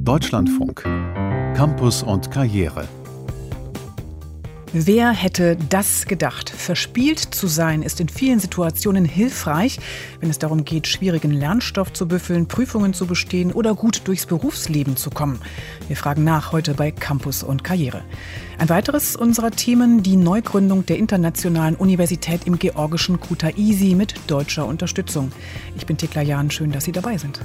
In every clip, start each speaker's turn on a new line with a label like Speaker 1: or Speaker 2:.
Speaker 1: Deutschlandfunk. Campus und Karriere.
Speaker 2: Wer hätte das gedacht? Verspielt zu sein ist in vielen Situationen hilfreich, wenn es darum geht, schwierigen Lernstoff zu büffeln, Prüfungen zu bestehen oder gut durchs Berufsleben zu kommen. Wir fragen nach heute bei Campus und Karriere. Ein weiteres unserer Themen, die Neugründung der Internationalen Universität im georgischen Kutaisi mit deutscher Unterstützung. Ich bin Tekla Jahn, schön, dass Sie dabei sind.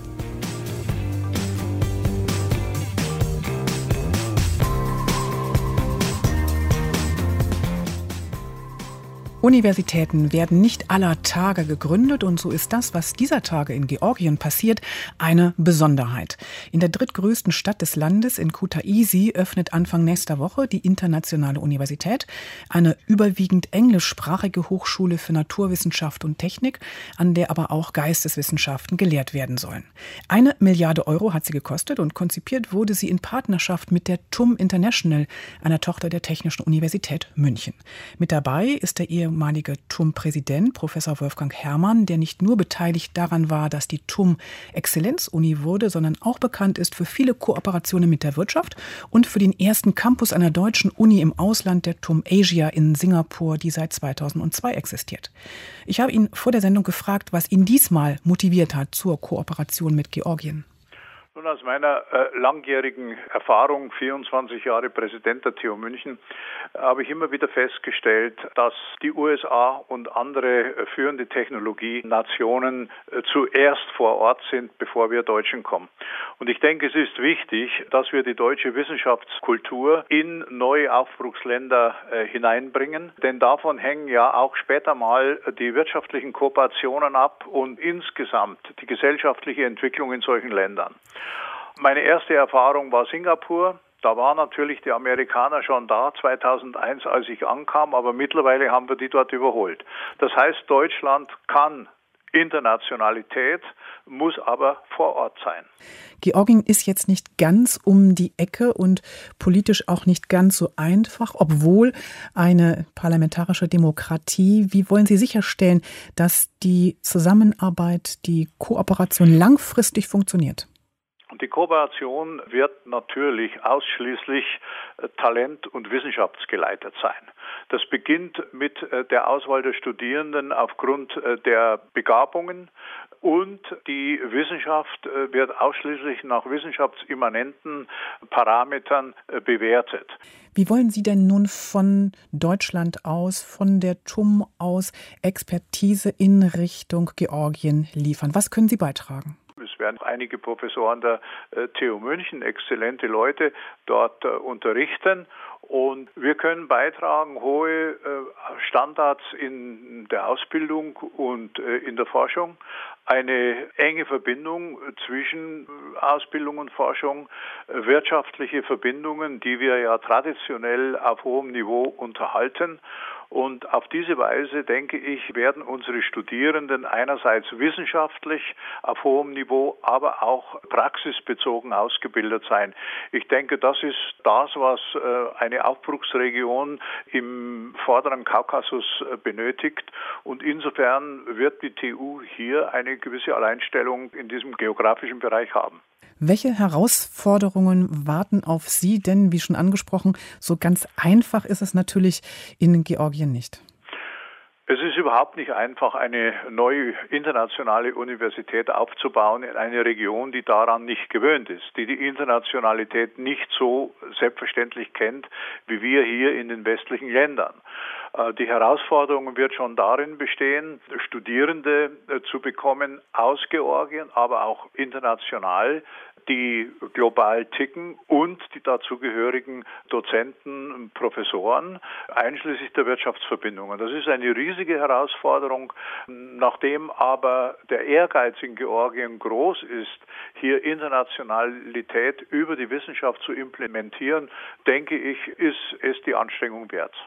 Speaker 2: Universitäten werden nicht aller Tage gegründet und so ist das, was dieser Tage in Georgien passiert, eine Besonderheit. In der drittgrößten Stadt des Landes, in Kutaisi, öffnet Anfang nächster Woche die Internationale Universität, eine überwiegend englischsprachige Hochschule für Naturwissenschaft und Technik, an der aber auch Geisteswissenschaften gelehrt werden sollen. 1 Milliarde Euro hat sie gekostet und konzipiert wurde sie in Partnerschaft mit der TUM International, einer Tochter der Technischen Universität München. Mit dabei ist der ehemalige TUM-Präsident, Professor Wolfgang Herrmann, der nicht nur beteiligt daran war, dass die TUM Exzellenzuni wurde, sondern auch bekannt ist für viele Kooperationen mit der Wirtschaft und für den ersten Campus einer deutschen Uni im Ausland, der TUM Asia in Singapur, die seit 2002 existiert. Ich habe ihn vor der Sendung gefragt, was ihn diesmal motiviert hat zur Kooperation mit Georgien.
Speaker 3: Nun, aus meiner langjährigen Erfahrung, 24 Jahre Präsident der TU München, habe ich immer wieder festgestellt, dass die USA und andere führende Technologienationen zuerst vor Ort sind, bevor wir Deutschen kommen. Und ich denke, es ist wichtig, dass wir die deutsche Wissenschaftskultur in neue Aufbruchsländer hineinbringen, denn davon hängen ja auch später mal die wirtschaftlichen Kooperationen ab und insgesamt die gesellschaftliche Entwicklung in solchen Ländern. Meine erste Erfahrung war Singapur. Da waren natürlich die Amerikaner schon da, 2001, als ich ankam, aber mittlerweile haben wir die dort überholt. Das heißt, Deutschland kann Internationalität, muss aber vor Ort sein.
Speaker 2: Georgien ist jetzt nicht ganz um die Ecke und politisch auch nicht ganz so einfach, obwohl eine parlamentarische Demokratie. Wie wollen Sie sicherstellen, dass die Zusammenarbeit, die Kooperation langfristig funktioniert?
Speaker 3: Die Kooperation wird natürlich ausschließlich talent- und wissenschaftsgeleitet sein. Das beginnt mit der Auswahl der Studierenden aufgrund der Begabungen und die Wissenschaft wird ausschließlich nach wissenschaftsimmanenten Parametern bewertet.
Speaker 2: Wie wollen Sie denn nun von Deutschland aus, von der TUM aus Expertise in Richtung Georgien liefern? Was können Sie beitragen?
Speaker 3: Es werden einige Professoren der TU München, exzellente Leute, dort unterrichten. Und wir können beitragen, hohe Standards in der Ausbildung und in der Forschung, eine enge Verbindung zwischen Ausbildung und Forschung, wirtschaftliche Verbindungen, die wir ja traditionell auf hohem Niveau unterhalten. Und auf diese Weise, denke ich, werden unsere Studierenden einerseits wissenschaftlich auf hohem Niveau, aber auch praxisbezogen ausgebildet sein. Ich denke, das ist das, was eine Aufbruchsregion im vorderen Kaukasus benötigt. Und insofern wird die TU hier eine gewisse Alleinstellung in diesem geografischen Bereich haben.
Speaker 2: Welche Herausforderungen warten auf Sie? Denn, wie schon angesprochen, so ganz einfach ist es natürlich in Georgien nicht.
Speaker 3: Es ist überhaupt nicht einfach, eine neue internationale Universität aufzubauen in einer Region, die daran nicht gewöhnt ist, die die Internationalität nicht so selbstverständlich kennt, wie wir hier in den westlichen Ländern. Die Herausforderung wird schon darin bestehen, Studierende zu bekommen aus Georgien, aber auch international, die global ticken und die dazugehörigen Dozenten, Professoren, einschließlich der Wirtschaftsverbindungen. Das ist eine riesige Herausforderung. Nachdem aber der Ehrgeiz in Georgien groß ist, hier Internationalität über die Wissenschaft zu implementieren, denke ich, ist es die Anstrengung wert.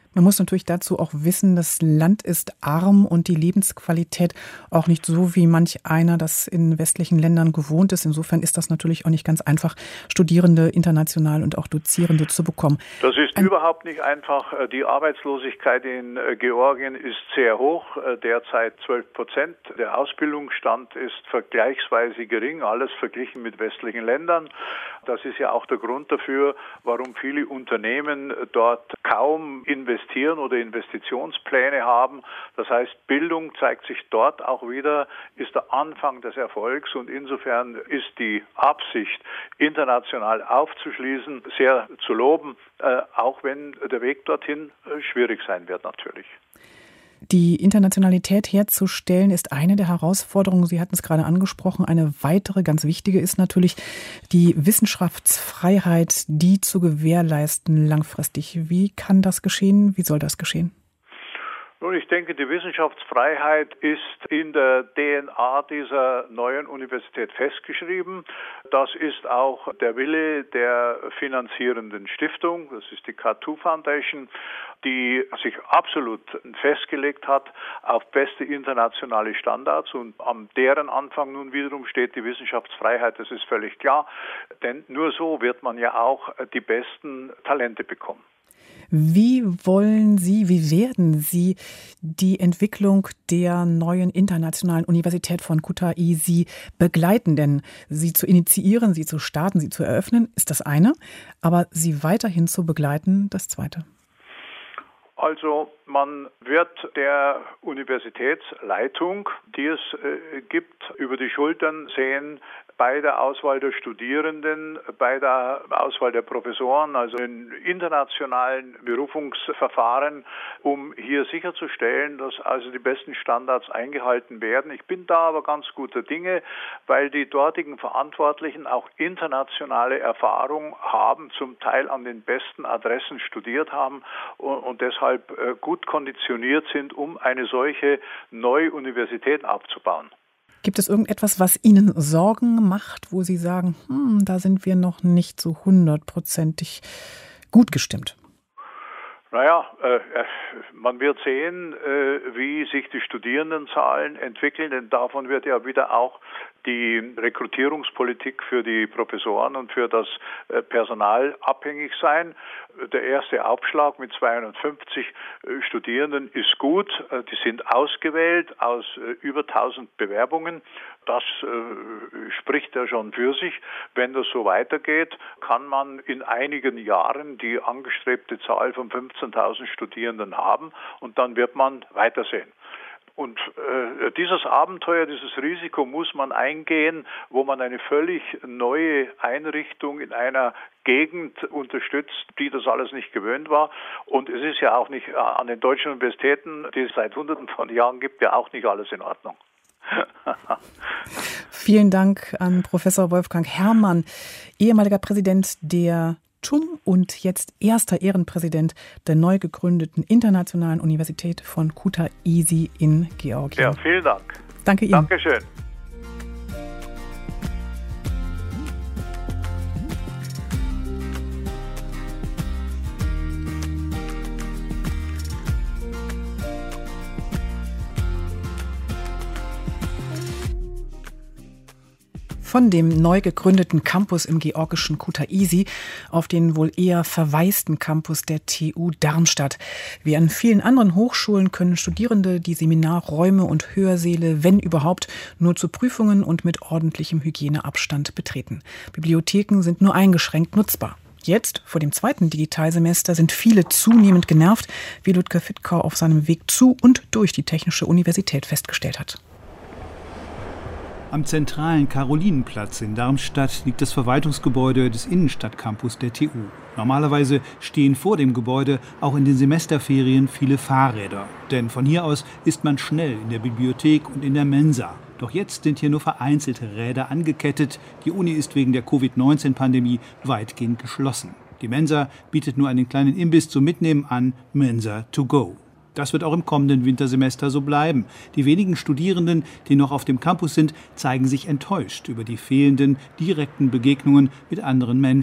Speaker 2: Man muss natürlich dazu auch wissen, das Land ist arm und die Lebensqualität auch nicht so, wie manch einer das in westlichen Ländern gewohnt ist. Insofern ist das natürlich auch nicht ganz einfach, Studierende international und auch Dozierende zu bekommen.
Speaker 3: Das ist überhaupt nicht einfach. Die Arbeitslosigkeit in Georgien ist sehr hoch, derzeit 12%. Der Ausbildungsstand ist vergleichsweise gering, alles verglichen mit westlichen Ländern. Das ist ja auch der Grund dafür, warum viele Unternehmen dort kaum investieren oder Investitionspläne haben. Das heißt, Bildung zeigt sich dort auch wieder, ist der Anfang des Erfolgs und insofern ist die Absicht, international aufzuschließen, sehr zu loben, auch wenn der Weg dorthin schwierig sein wird natürlich.
Speaker 2: Die Internationalität herzustellen ist eine der Herausforderungen. Sie hatten es gerade angesprochen. Eine weitere, ganz wichtige ist natürlich die Wissenschaftsfreiheit, die zu gewährleisten langfristig. Wie kann das geschehen? Wie soll das geschehen?
Speaker 3: Nun, ich denke, die Wissenschaftsfreiheit ist in der DNA dieser neuen Universität festgeschrieben. Das ist auch der Wille der finanzierenden Stiftung, das ist die K2 Foundation, die sich absolut festgelegt hat auf beste internationale Standards und an deren Anfang nun wiederum steht die Wissenschaftsfreiheit, das ist völlig klar, denn nur so wird man ja auch die besten Talente bekommen.
Speaker 2: Wie werden Sie die Entwicklung der neuen internationalen Universität von Kutaisi begleiten? Denn sie zu initiieren, sie zu starten, sie zu eröffnen, ist das eine, aber sie weiterhin zu begleiten, das zweite.
Speaker 3: Also man wird der Universitätsleitung, die es gibt, über die Schultern sehen bei der Auswahl der Studierenden, bei der Auswahl der Professoren, also in internationalen Berufungsverfahren, um hier sicherzustellen, dass also die besten Standards eingehalten werden. Ich bin da aber ganz guter Dinge, weil die dortigen Verantwortlichen auch internationale Erfahrung haben, zum Teil an den besten Adressen studiert haben und deshalb gut konditioniert sind, um eine solche neue Universität aufzubauen.
Speaker 2: Gibt es irgendetwas, was Ihnen Sorgen macht, wo Sie sagen, da sind wir noch nicht so 100%ig gut gestimmt?
Speaker 3: Naja, man wird sehen, wie sich die Studierendenzahlen entwickeln, denn davon wird ja wieder auch die Rekrutierungspolitik für die Professoren und für das Personal abhängig sein. Der erste Aufschlag mit 250 Studierenden ist gut. Die sind ausgewählt aus über 1000 Bewerbungen. Das spricht ja schon für sich. Wenn das so weitergeht, kann man in einigen Jahren die angestrebte Zahl von 15.000 Studierenden haben und dann wird man weitersehen. Und dieses Abenteuer, dieses Risiko muss man eingehen, wo man eine völlig neue Einrichtung in einer Gegend unterstützt, die das alles nicht gewöhnt war. Und es ist ja auch nicht an den deutschen Universitäten, die es seit Hunderten von Jahren gibt, ja auch nicht alles in Ordnung.
Speaker 2: Vielen Dank an Professor Wolfgang Herrmann, ehemaliger Präsident der TUM und jetzt erster Ehrenpräsident der neu gegründeten Internationalen Universität von Kutaisi in Georgien.
Speaker 3: Ja, vielen Dank.
Speaker 2: Danke Ihnen.
Speaker 3: Dankeschön.
Speaker 2: Von dem neu gegründeten Campus im georgischen Kutaisi auf den wohl eher verwaisten Campus der TU Darmstadt. Wie an vielen anderen Hochschulen können Studierende die Seminarräume und Hörsäle, wenn überhaupt, nur zu Prüfungen und mit ordentlichem Hygieneabstand betreten. Bibliotheken sind nur eingeschränkt nutzbar. Jetzt, vor dem zweiten Digitalsemester, sind viele zunehmend genervt, wie Ludger Fittkau auf seinem Weg zu und durch die Technische Universität festgestellt hat.
Speaker 4: Am zentralen Karolinenplatz in Darmstadt liegt das Verwaltungsgebäude des Innenstadtcampus der TU. Normalerweise stehen vor dem Gebäude auch in den Semesterferien viele Fahrräder. Denn von hier aus ist man schnell in der Bibliothek und in der Mensa. Doch jetzt sind hier nur vereinzelte Räder angekettet. Die Uni ist wegen der Covid-19-Pandemie weitgehend geschlossen. Die Mensa bietet nur einen kleinen Imbiss zum Mitnehmen an, Mensa to go. Das wird auch im kommenden Wintersemester so bleiben. Die wenigen Studierenden, die noch auf dem Campus sind, zeigen sich enttäuscht über die fehlenden direkten Begegnungen mit anderen Menschen.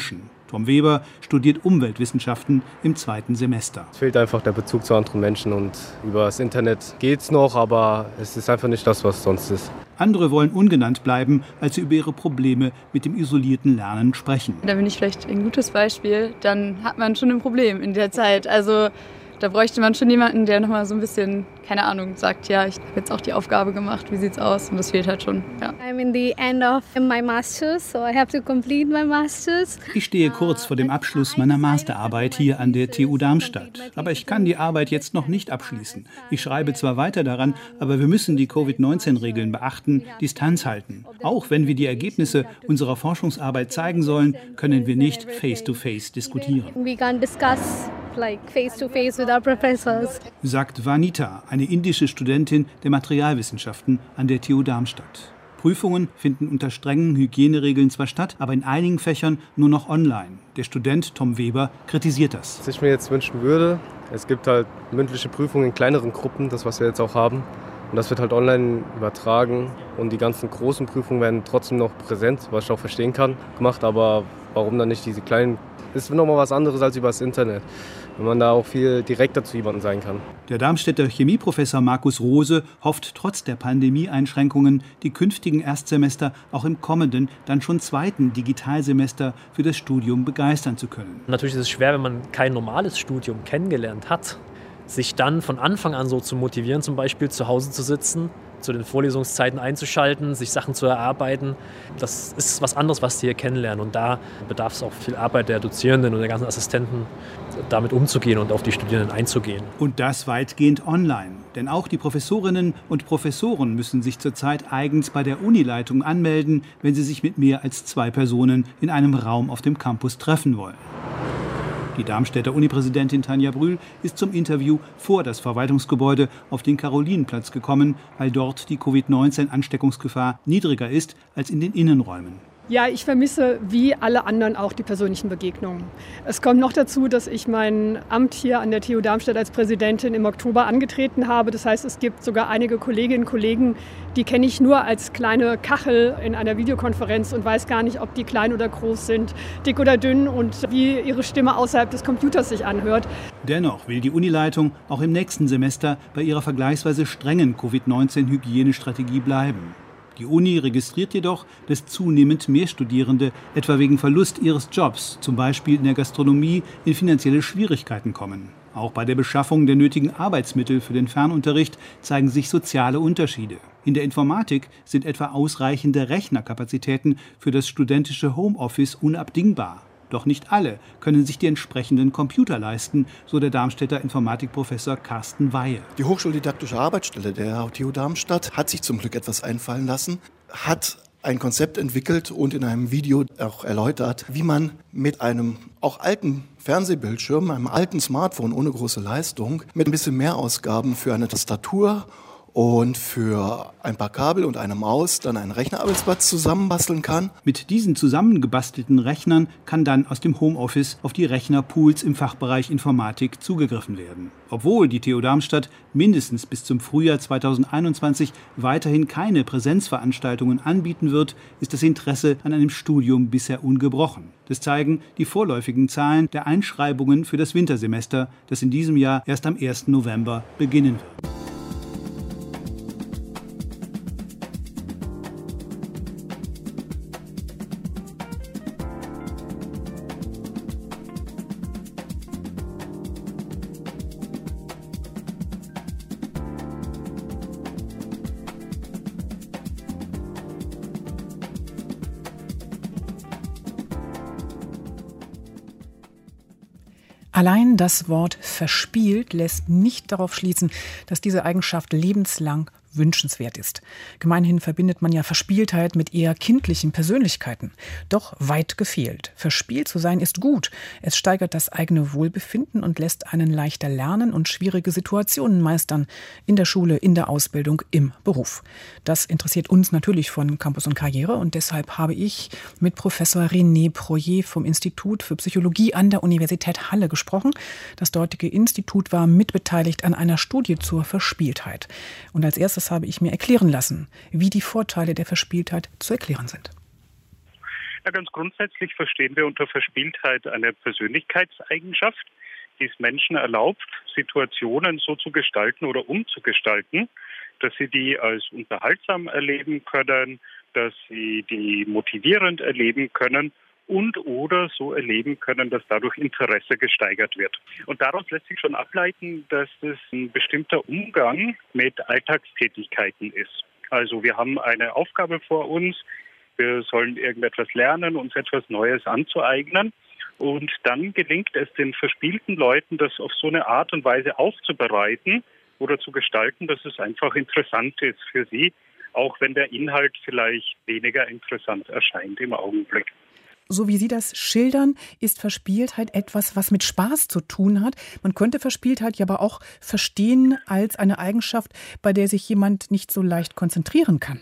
Speaker 4: Tom Weber studiert Umweltwissenschaften im 2. Semester.
Speaker 5: Es fehlt einfach der Bezug zu anderen Menschen und über das Internet geht's noch, aber es ist einfach nicht das, was sonst ist.
Speaker 4: Andere wollen ungenannt bleiben, als sie über ihre Probleme mit dem isolierten Lernen sprechen.
Speaker 6: Da bin ich vielleicht ein gutes Beispiel, dann hat man schon ein Problem in der Zeit. Also da bräuchte man schon jemanden, der nochmal so ein bisschen, keine Ahnung, sagt, ja, ich habe jetzt auch die Aufgabe gemacht, wie sieht's aus? Und das fehlt halt schon, ja.
Speaker 7: I'm in the end of my master's, so I have to complete my master's.
Speaker 4: Ich stehe kurz vor dem Abschluss meiner Masterarbeit hier an der TU Darmstadt. Aber ich kann die Arbeit jetzt noch nicht abschließen. Ich schreibe zwar weiter daran, aber wir müssen die Covid-19-Regeln beachten, Distanz halten. Auch wenn wir die Ergebnisse unserer Forschungsarbeit zeigen sollen, können wir nicht face-to-face diskutieren.
Speaker 7: We can't discuss like face-to-face with our professors.
Speaker 4: Sagt Vanita, eine indische Studentin der Materialwissenschaften an der TU Darmstadt. Prüfungen finden unter strengen Hygieneregeln zwar statt, aber in einigen Fächern nur noch online. Der Student Tom Weber kritisiert das.
Speaker 5: Was ich mir jetzt wünschen würde, es gibt halt mündliche Prüfungen in kleineren Gruppen, das was wir jetzt auch haben. Und das wird halt online übertragen und die ganzen großen Prüfungen werden trotzdem noch präsent, was ich auch verstehen kann, gemacht. Aber warum dann nicht diese kleinen? Das ist nochmal was anderes als über das Internet, wenn man da auch viel direkter zu jemandem sein kann.
Speaker 4: Der Darmstädter Chemieprofessor Markus Rose hofft trotz der Pandemieeinschränkungen, die künftigen Erstsemester auch im kommenden, dann schon 2. Digitalsemester für das Studium begeistern zu können.
Speaker 8: Natürlich ist es schwer, wenn man kein normales Studium kennengelernt hat, sich dann von Anfang an so zu motivieren, zum Beispiel zu Hause zu sitzen, zu den Vorlesungszeiten einzuschalten, sich Sachen zu erarbeiten. Das ist was anderes, was die hier kennenlernen. Und da bedarf es auch viel Arbeit der Dozierenden und der ganzen Assistenten, damit umzugehen und auf die Studierenden einzugehen.
Speaker 4: Und das weitgehend online. Denn auch die Professorinnen und Professoren müssen sich zurzeit eigens bei der Unileitung anmelden, wenn sie sich mit mehr als 2 Personen in einem Raum auf dem Campus treffen wollen. Die Darmstädter Unipräsidentin Tanja Brühl ist zum Interview vor das Verwaltungsgebäude auf den Karolinenplatz gekommen, weil dort die Covid-19-Ansteckungsgefahr niedriger ist als in den Innenräumen.
Speaker 9: Ja, ich vermisse wie alle anderen auch die persönlichen Begegnungen. Es kommt noch dazu, dass ich mein Amt hier an der TU Darmstadt als Präsidentin im Oktober angetreten habe. Das heißt, es gibt sogar einige Kolleginnen und Kollegen, die kenne ich nur als kleine Kachel in einer Videokonferenz und weiß gar nicht, ob die klein oder groß sind, dick oder dünn und wie ihre Stimme außerhalb des Computers sich anhört.
Speaker 4: Dennoch will die Unileitung auch im nächsten Semester bei ihrer vergleichsweise strengen Covid-19-Hygienestrategie bleiben. Die Uni registriert jedoch, dass zunehmend mehr Studierende etwa wegen Verlust ihres Jobs, zum Beispiel in der Gastronomie, in finanzielle Schwierigkeiten kommen. Auch bei der Beschaffung der nötigen Arbeitsmittel für den Fernunterricht zeigen sich soziale Unterschiede. In der Informatik sind etwa ausreichende Rechnerkapazitäten für das studentische Homeoffice unabdingbar. Doch nicht alle können sich die entsprechenden Computer leisten, so der Darmstädter Informatikprofessor Carsten Weihe.
Speaker 10: Die Hochschuldidaktische Arbeitsstelle der TU Darmstadt hat sich zum Glück etwas einfallen lassen, hat ein Konzept entwickelt und in einem Video auch erläutert, wie man mit einem auch alten Fernsehbildschirm, einem alten Smartphone ohne große Leistung, mit ein bisschen Mehrausgaben für eine Tastatur und für ein paar Kabel und eine Maus dann einen Rechnerarbeitsplatz zusammenbasteln kann.
Speaker 4: Mit diesen zusammengebastelten Rechnern kann dann aus dem Homeoffice auf die Rechnerpools im Fachbereich Informatik zugegriffen werden. Obwohl die TU Darmstadt mindestens bis zum Frühjahr 2021 weiterhin keine Präsenzveranstaltungen anbieten wird, ist das Interesse an einem Studium bisher ungebrochen. Das zeigen die vorläufigen Zahlen der Einschreibungen für das Wintersemester, das in diesem Jahr erst am 1. November beginnen wird.
Speaker 2: Allein das Wort verspielt lässt nicht darauf schließen, dass diese Eigenschaft lebenslang wünschenswert ist. Gemeinhin verbindet man ja Verspieltheit mit eher kindlichen Persönlichkeiten. Doch weit gefehlt. Verspielt zu sein ist gut. Es steigert das eigene Wohlbefinden und lässt einen leichter lernen und schwierige Situationen meistern. In der Schule, in der Ausbildung, im Beruf. Das interessiert uns natürlich von Campus und Karriere und deshalb habe ich mit Professor René Proyer vom Institut für Psychologie an der Universität Halle gesprochen. Das dortige Institut war mitbeteiligt an einer Studie zur Verspieltheit. Und als erstes habe ich mir erklären lassen, wie die Vorteile der Verspieltheit zu erklären sind.
Speaker 11: Ja, ganz grundsätzlich verstehen wir unter Verspieltheit eine Persönlichkeitseigenschaft, die es Menschen erlaubt, Situationen so zu gestalten oder umzugestalten, dass sie die als unterhaltsam erleben können, dass sie die motivierend erleben können und oder so erleben können, dass dadurch Interesse gesteigert wird. Und daraus lässt sich schon ableiten, dass das ein bestimmter Umgang mit Alltagstätigkeiten ist. Also wir haben eine Aufgabe vor uns, wir sollen irgendetwas lernen, uns etwas Neues anzueignen. Und dann gelingt es den verspielten Leuten, das auf so eine Art und Weise aufzubereiten oder zu gestalten, dass es einfach interessant ist für sie, auch wenn der Inhalt vielleicht weniger interessant erscheint im Augenblick.
Speaker 2: So wie Sie das schildern, ist Verspieltheit etwas, was mit Spaß zu tun hat. Man könnte Verspieltheit ja aber auch verstehen als eine Eigenschaft, bei der sich jemand nicht so leicht konzentrieren kann.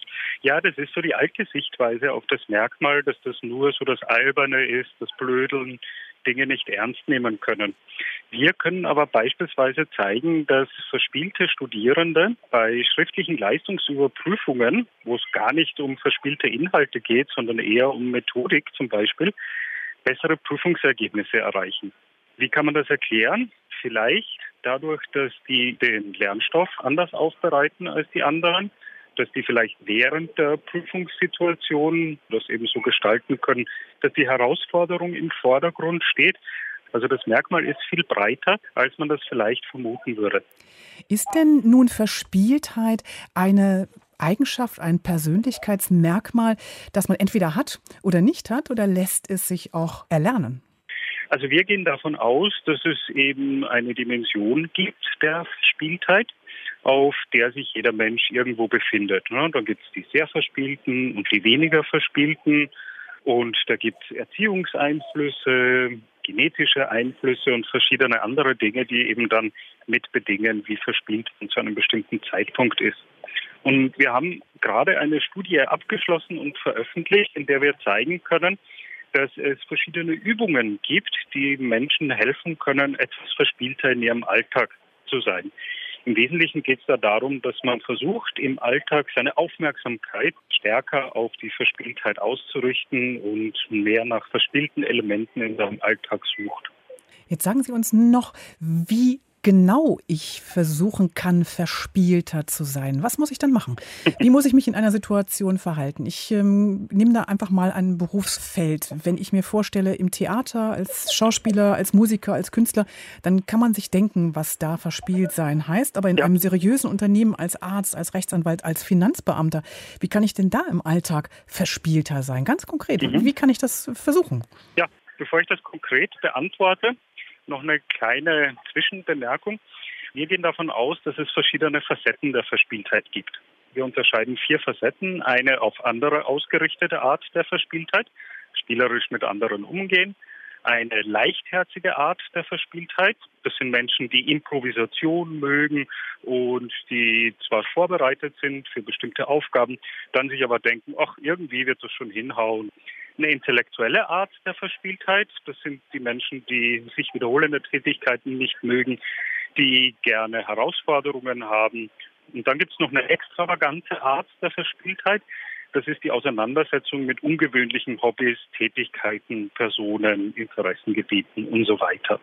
Speaker 11: Ja, das ist so die alte Sichtweise auf das Merkmal, dass das nur so das Alberne ist, das Blödeln, Dinge nicht ernst nehmen können. Wir können aber beispielsweise zeigen, dass verspielte Studierende bei schriftlichen Leistungsüberprüfungen, wo es gar nicht um verspielte Inhalte geht, sondern eher um Methodik zum Beispiel, bessere Prüfungsergebnisse erreichen. Wie kann man das erklären? Vielleicht dadurch, dass die den Lernstoff anders aufbereiten als die anderen, dass die vielleicht während der Prüfungssituation das eben so gestalten können, dass die Herausforderung im Vordergrund steht. Also das Merkmal ist viel breiter, als man das vielleicht vermuten würde.
Speaker 2: Ist denn nun Verspieltheit eine Eigenschaft, ein Persönlichkeitsmerkmal, das man entweder hat oder nicht hat, oder lässt es sich auch erlernen?
Speaker 11: Also wir gehen davon aus, dass es eben eine Dimension gibt der Verspieltheit, auf der sich jeder Mensch irgendwo befindet. Da gibt es die sehr Verspielten und die weniger Verspielten. Und da gibt es Erziehungseinflüsse, genetische Einflüsse und verschiedene andere Dinge, die eben dann mitbedingen, wie verspielt man zu einem bestimmten Zeitpunkt ist. Und wir haben gerade eine Studie abgeschlossen und veröffentlicht, in der wir zeigen können, dass es verschiedene Übungen gibt, die Menschen helfen können, etwas verspielter in ihrem Alltag zu sein. Im Wesentlichen geht es da darum, dass man versucht, im Alltag seine Aufmerksamkeit stärker auf die Verspieltheit auszurichten und mehr nach verspielten Elementen in seinem Alltag sucht.
Speaker 2: Jetzt sagen Sie uns noch, wie genau ich versuchen kann, verspielter zu sein. Was muss ich dann machen? Wie muss ich mich in einer Situation verhalten? Ich nehme da einfach mal ein Berufsfeld. Wenn ich mir vorstelle, im Theater, als Schauspieler, als Musiker, als Künstler, dann kann man sich denken, was da verspielt sein heißt. Aber in einem seriösen Unternehmen, als Arzt, als Rechtsanwalt, als Finanzbeamter, wie kann ich denn da im Alltag verspielter sein? Ganz konkret, wie kann ich das versuchen?
Speaker 11: Ja, bevor ich das konkret beantworte, noch eine kleine Zwischenbemerkung. Wir gehen davon aus, dass es verschiedene Facetten der Verspieltheit gibt. Wir unterscheiden 4 Facetten. Eine auf andere ausgerichtete Art der Verspieltheit, spielerisch mit anderen umgehen. Eine leichtherzige Art der Verspieltheit. Das sind Menschen, die Improvisation mögen und die zwar vorbereitet sind für bestimmte Aufgaben, dann sich aber denken, ach, irgendwie wird das schon hinhauen. Eine intellektuelle Art der Verspieltheit, das sind die Menschen, die sich wiederholende Tätigkeiten nicht mögen, die gerne Herausforderungen haben. Und dann gibt es noch eine extravagante Art der Verspieltheit. Das ist die Auseinandersetzung mit ungewöhnlichen Hobbys, Tätigkeiten, Personen, Interessengebieten und so weiter.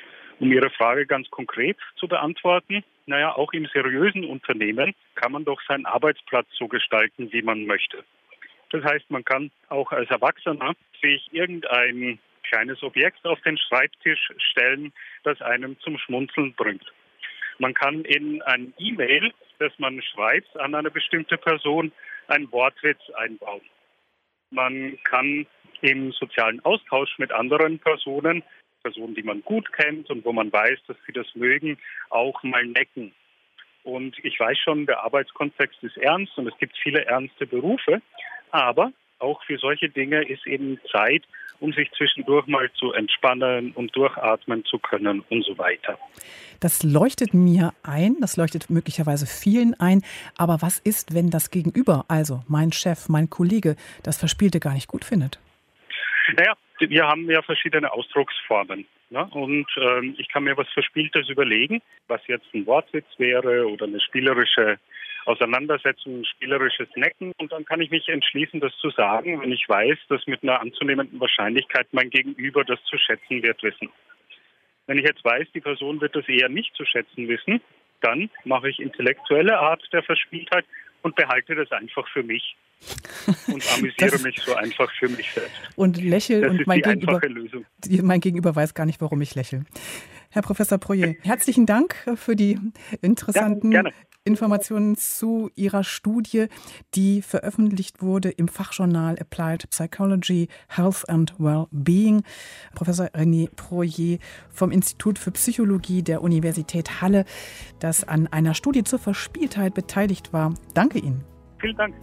Speaker 11: Um Ihre Frage ganz konkret zu beantworten, auch im seriösen Unternehmen kann man doch seinen Arbeitsplatz so gestalten, wie man möchte. Das heißt, man kann auch als Erwachsener sich irgendein kleines Objekt auf den Schreibtisch stellen, das einem zum Schmunzeln bringt. Man kann in ein E-Mail, das man schreibt an eine bestimmte Person, einen Wortwitz einbauen. Man kann im sozialen Austausch mit anderen Personen, die man gut kennt und wo man weiß, dass sie das mögen, auch mal necken. Und ich weiß schon, der Arbeitskontext ist ernst und es gibt viele ernste Berufe, aber auch für solche Dinge ist eben Zeit, um sich zwischendurch mal zu entspannen und durchatmen zu können und so weiter.
Speaker 2: Das leuchtet mir ein, das leuchtet möglicherweise vielen ein. Aber was ist, wenn das Gegenüber, also mein Chef, mein Kollege, das Verspielte gar nicht gut findet?
Speaker 11: Wir haben ja verschiedene Ausdrucksformen. Und ich kann mir was Verspieltes überlegen, was jetzt ein Wortwitz wäre oder eine spielerische Auseinandersetzung, spielerisches Necken. Und dann kann ich mich entschließen, das zu sagen, wenn ich weiß, dass mit einer anzunehmenden Wahrscheinlichkeit mein Gegenüber das zu schätzen wird wissen. Wenn ich jetzt weiß, die Person wird das eher nicht zu schätzen wissen, dann mache ich intellektuelle Art der Verspieltheit und behalte das einfach für mich und amüsiere mich so einfach für mich selbst.
Speaker 2: Und lächle
Speaker 11: das
Speaker 2: und
Speaker 11: ist
Speaker 2: mein
Speaker 11: die einfache Lösung.
Speaker 2: Mein Gegenüber weiß gar nicht, warum ich lächle. Herr Professor Proyer, herzlichen Dank für die interessanten Informationen zu Ihrer Studie, die veröffentlicht wurde im Fachjournal Applied Psychology, Health and Wellbeing. Professor René Proyer vom Institut für Psychologie der Universität Halle, das an einer Studie zur Verspieltheit beteiligt war. Danke Ihnen.
Speaker 11: Vielen Dank.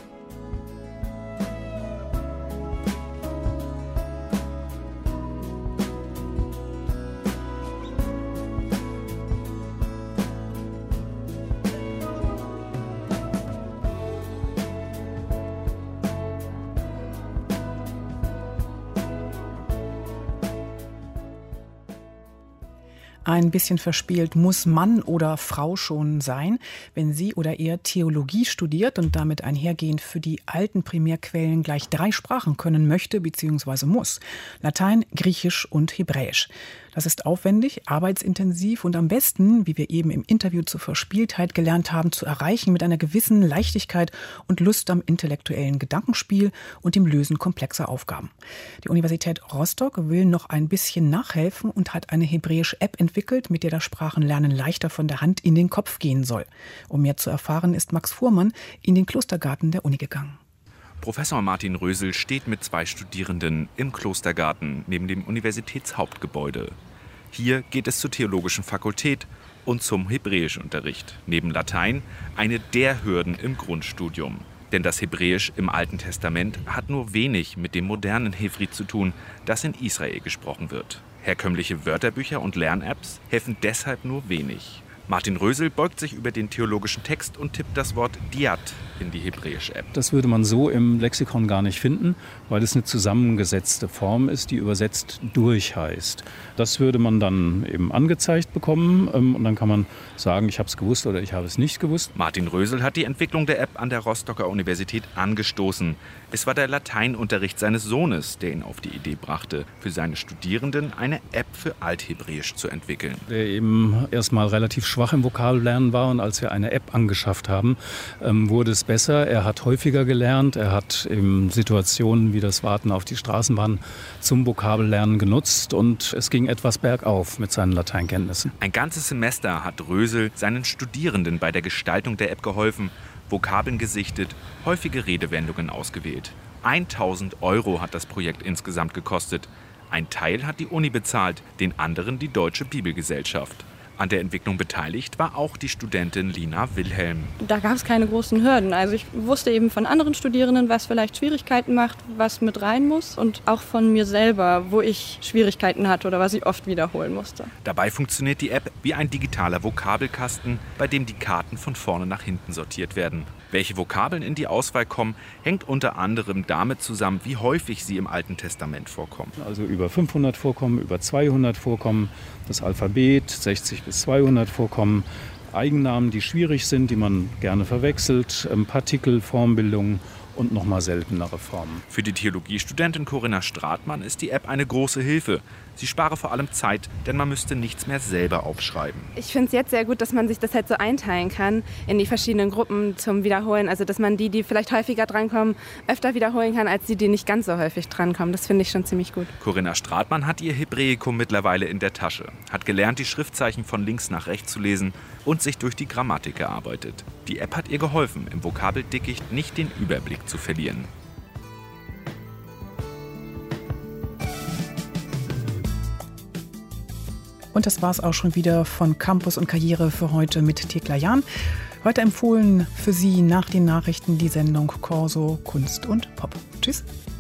Speaker 2: Ein bisschen verspielt muss Mann oder Frau schon sein, wenn sie oder er Theologie studiert und damit einhergehend für die alten Primärquellen gleich 3 Sprachen können möchte bzw. muss: Latein, Griechisch und Hebräisch. Das ist aufwendig, arbeitsintensiv und am besten, wie wir eben im Interview zur Verspieltheit gelernt haben, zu erreichen mit einer gewissen Leichtigkeit und Lust am intellektuellen Gedankenspiel und dem Lösen komplexer Aufgaben. Die Universität Rostock will noch ein bisschen nachhelfen und hat eine Hebräisch-App entwickelt, mit der das Sprachenlernen leichter von der Hand in den Kopf gehen soll. Um mehr zu erfahren, ist Max Fuhrmann in den Klostergarten der Uni gegangen.
Speaker 12: Professor Martin Rösel steht mit 2 Studierenden im Klostergarten neben dem Universitätshauptgebäude. Hier geht es zur Theologischen Fakultät und zum Hebräischunterricht. Neben Latein eine der Hürden im Grundstudium. Denn das Hebräisch im Alten Testament hat nur wenig mit dem modernen Hevrit zu tun, das in Israel gesprochen wird. Herkömmliche Wörterbücher und Lern-Apps helfen deshalb nur wenig. Martin Rösel beugt sich über den theologischen Text und tippt das Wort Diat in die Hebräisch-App.
Speaker 13: Das würde man so im Lexikon gar nicht finden, weil es eine zusammengesetzte Form ist, die übersetzt durch heißt. Das würde man dann eben angezeigt bekommen und dann kann man sagen, ich habe es gewusst oder ich habe es nicht gewusst.
Speaker 12: Martin Rösel hat die Entwicklung der App an der Rostocker Universität angestoßen. Es war der Lateinunterricht seines Sohnes, der ihn auf die Idee brachte, für seine Studierenden eine App für Althebräisch zu entwickeln.
Speaker 13: Der eben erstmal relativ schwach im Vokabellernen war und als wir eine App angeschafft haben, wurde es besser. Er hat häufiger gelernt, er hat in Situationen wie das Warten auf die Straßenbahn zum Vokabellernen genutzt und es ging etwas bergauf mit seinen Lateinkenntnissen.
Speaker 12: Ein ganzes Semester hat Rösel seinen Studierenden bei der Gestaltung der App geholfen, Vokabeln gesichtet, häufige Redewendungen ausgewählt. 1.000 € hat das Projekt insgesamt gekostet. Ein Teil hat die Uni bezahlt, den anderen die Deutsche Bibelgesellschaft. An der Entwicklung beteiligt war auch die Studentin Lina Wilhelm.
Speaker 14: Da gab es keine großen Hürden. Also ich wusste eben von anderen Studierenden, was vielleicht Schwierigkeiten macht, was mit rein muss und auch von mir selber, wo ich Schwierigkeiten hatte oder was ich oft wiederholen musste.
Speaker 12: Dabei funktioniert die App wie ein digitaler Vokabelkasten, bei dem die Karten von vorne nach hinten sortiert werden. Welche Vokabeln in die Auswahl kommen, hängt unter anderem damit zusammen, wie häufig sie im Alten Testament vorkommen.
Speaker 13: Also über 500 vorkommen, über 200 vorkommen, das Alphabet 60 bis 200 vorkommen, Eigennamen, die schwierig sind, die man gerne verwechselt, Partikel, Formbildungen und nochmal seltenere Formen.
Speaker 12: Für die Theologiestudentin Corinna Stratmann ist die App eine große Hilfe. Sie spare vor allem Zeit, denn man müsste nichts mehr selber aufschreiben.
Speaker 15: Ich finde es jetzt sehr gut, dass man sich das halt so einteilen kann in die verschiedenen Gruppen zum Wiederholen. Also dass man die vielleicht häufiger drankommen, öfter wiederholen kann, als die nicht ganz so häufig drankommen. Das finde ich schon ziemlich gut.
Speaker 12: Corinna Stratmann hat ihr Hebräikum mittlerweile in der Tasche, hat gelernt, die Schriftzeichen von links nach rechts zu lesen und sich durch die Grammatik gearbeitet. Die App hat ihr geholfen, im Vokabeldickicht nicht den Überblick zu verlieren.
Speaker 2: Und das war's auch schon wieder von Campus und Karriere für heute mit Thekla Jahn. Heute empfohlen für Sie nach den Nachrichten die Sendung Corso Kunst und Pop. Tschüss.